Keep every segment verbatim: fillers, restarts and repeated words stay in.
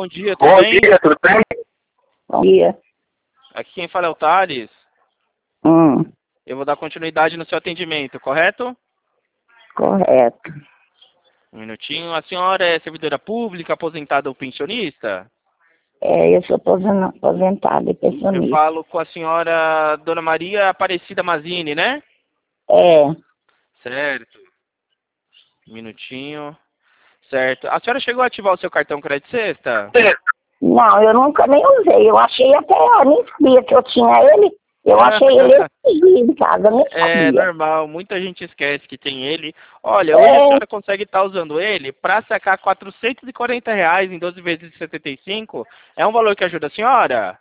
bom dia, tudo Bom bem? dia, tudo bem? Bom dia. Aqui quem fala é o Thales. Hum, Eu vou dar continuidade no seu atendimento, correto? correto. Um minutinho. A senhora é servidora pública, aposentada ou pensionista? É, eu sou aposen- aposentada e Eu pensionista. falo com a senhora Dona Maria Aparecida Mazini, né? É, Certo. Um minutinho. Certo. A senhora chegou a ativar o seu cartão Crédito Sexta? não, eu nunca nem usei. Eu achei até, eu nem sabia que eu tinha ele. Eu achei ele esquisito em casa, eu nem É sabia. normal, muita gente esquece que tem ele. Olha, É. hoje a senhora consegue estar usando ele para sacar quatrocentos e quarenta reais em doze vezes de setenta e cinco. É um valor que ajuda a senhora?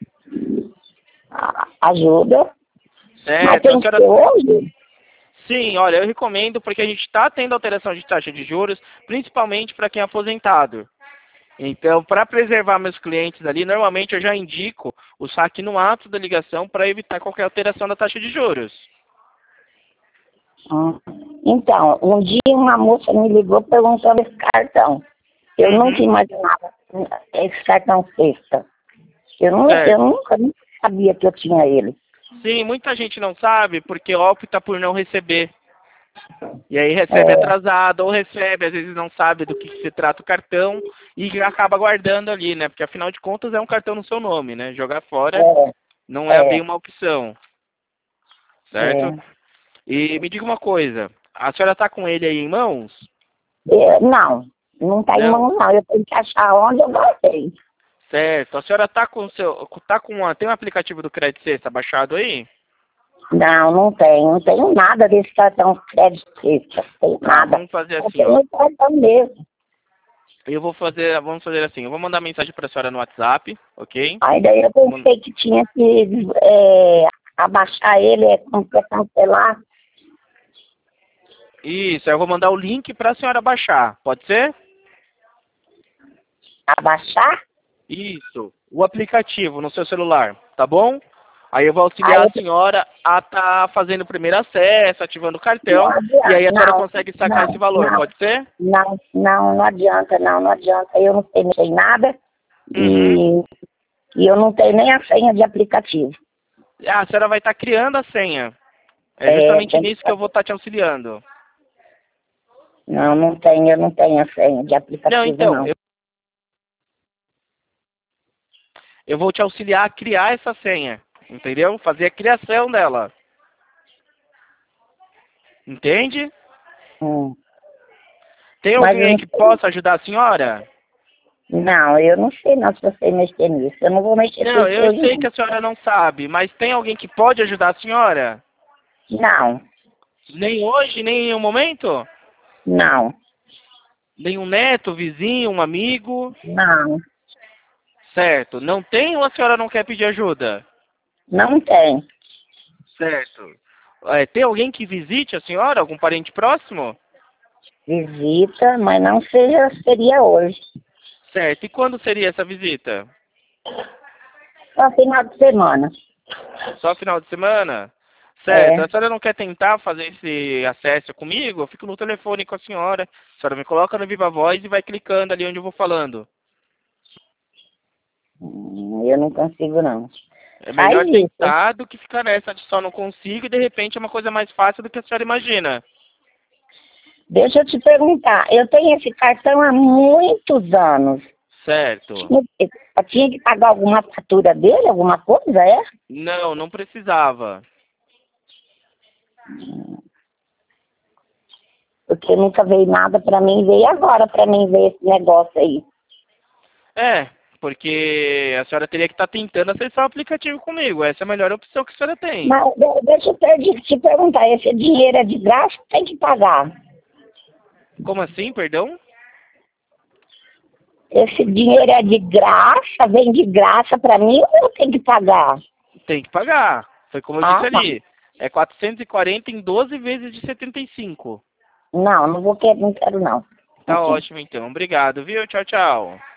A- Ajuda. Mas Certo. tem A que senhora... ser hoje? Sim, olha, eu recomendo porque a gente está tendo alteração de taxa de juros, principalmente para quem é aposentado. Então, para preservar meus clientes ali, normalmente eu já indico o saque no ato da ligação para evitar qualquer alteração da taxa de juros. Hum. Então, um dia uma moça me ligou perguntando esse cartão. Eu Uhum. nunca imaginava esse cartão sexta. Eu, não, Certo. eu nunca nem sabia que eu tinha ele. Sim, muita gente não sabe porque opta por não receber. E aí recebe É, atrasado, ou recebe, às vezes não sabe do que, que se trata o cartão e acaba guardando ali, né? Porque afinal de contas é um cartão no seu nome, né? Jogar fora é, não é bem é, uma opção, certo? é. E me diga uma coisa, a senhora está com ele aí em mãos? É, não, não está em Não? mão não. Eu tenho que achar onde eu guardei. Certo. A senhora está com o seu, tá com uma, tem um aplicativo do Crédito Sexta baixado aí? Não, não tenho. Não tenho nada desse cartão crédito sexta. Não tenho Tá, nada. vamos fazer Eu assim, tenho ó. um cartão mesmo. Eu vou fazer, vamos fazer assim, eu vou mandar mensagem para a senhora no WhatsApp, ok? Aí daí eu Vou- pensei que tinha que é, abaixar ele, é, como que é cancelar. Isso, eu vou mandar o link para a senhora baixar, pode ser? Abaixar? Isso, o aplicativo no seu celular, tá bom? Aí eu vou auxiliar Aí eu a senhora a estar fazendo o primeiro acesso, ativando o cartão, não e aí a senhora adianta. consegue Não, sacar esse valor, não, pode ser? não, não, não adianta, não, não adianta. Eu não sei mexer em nada Uhum. e, e eu não tenho nem a senha de aplicativo. Ah, a senhora vai estar criando a senha. É É, justamente tem que nisso que eu vou estar te auxiliando. Não, não tenho, eu não tenho a senha de Não, aplicativo, então, não. eu, eu vou te auxiliar a criar essa senha, entendeu? Fazer a criação dela. Entende? Hum. Tem Mas alguém eu aí não que sei. possa ajudar a senhora? Não, eu não sei não se você mexer nisso. Eu não vou mexer com Não, isso eu hoje, sei que a senhora não sabe, mas tem alguém que pode ajudar a senhora? não. Nem hoje, nem em nenhum momento? Não, Nenhum neto, vizinho, um amigo? não, Certo. Não tem ou a senhora não quer pedir ajuda? não, não tem. Certo. É, tem alguém que visite a senhora? Algum parente próximo? Visita, mas não seja, seria hoje. Certo. E quando seria essa visita? Só final de semana. Só final de semana? Certo. É. A senhora não quer tentar fazer esse acesso comigo? Eu fico no telefone com a senhora. A senhora me coloca no Viva Voz e vai clicando ali onde eu vou falando. Hum, Eu não consigo, não. É Faz melhor isso. tentar do que ficar nessa de só não consigo e de repente é uma coisa mais fácil do que a senhora imagina. Deixa eu te perguntar. Eu tenho esse cartão há muitos anos. Certo. Tinha, eu tinha que pagar alguma fatura dele, alguma coisa, é? Não, não precisava. Porque nunca veio nada pra mim, veio agora pra mim ver esse negócio aí. É, porque a senhora teria que estar tentando acessar o aplicativo comigo. Essa é a melhor opção que a senhora tem. Mas de- deixa eu te, te perguntar, esse dinheiro é de graça ou tem que pagar? Como assim, perdão? Esse dinheiro é de graça, vem de graça pra mim ou eu tenho que pagar? Tem que pagar. Foi como eu Ah, disse ali. É quatrocentos e quarenta em doze vezes de setenta e cinco. não, não vou querer, não quero não. Tá Uh-uh. ótimo então. Obrigado, viu? Tchau, tchau.